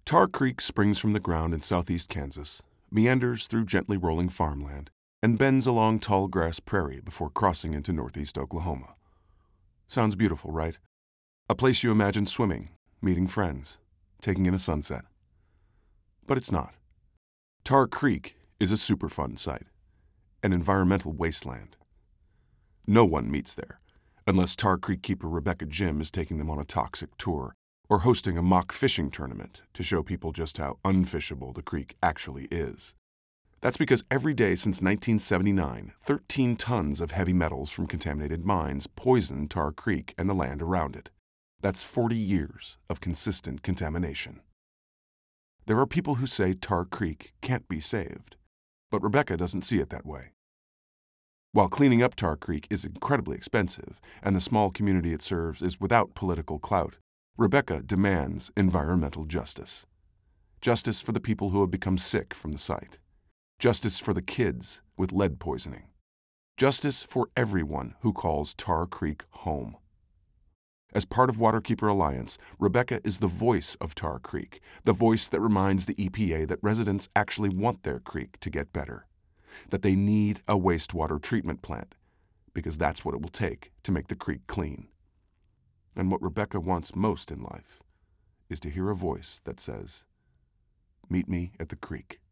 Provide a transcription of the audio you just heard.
Tar Creek springs from the ground in southeast Kansas, meanders through gently rolling farmland, and bends along tall grass prairie before crossing into northeast Oklahoma. Sounds beautiful, right? A place you imagine swimming, meeting friends, taking in a sunset. But it's not. Tar Creek is a Superfund site, an environmental wasteland. No one meets there, unless Tar Creek keeper Rebecca Jim is taking them on a toxic tour, or hosting a mock fishing tournament to show people just how unfishable the creek actually is. That's because every day since 1979, 13 tons of heavy metals from contaminated mines poison Tar Creek and the land around it. That's 40 years of consistent contamination. There are people who say Tar Creek can't be saved, but Rebecca doesn't see it that way. While cleaning up Tar Creek is incredibly expensive, and the small community it serves is without political clout, Rebecca demands environmental justice. Justice for the people who have become sick from the site. Justice for the kids with lead poisoning. Justice for everyone who calls Tar Creek home. As part of Waterkeeper Alliance, Rebecca is the voice of Tar Creek, the voice that reminds the EPA that residents actually want their creek to get better, that they need a wastewater treatment plant, because that's what it will take to make the creek clean. And what Rebecca wants most in life is to hear a voice that says, "Meet me at the creek."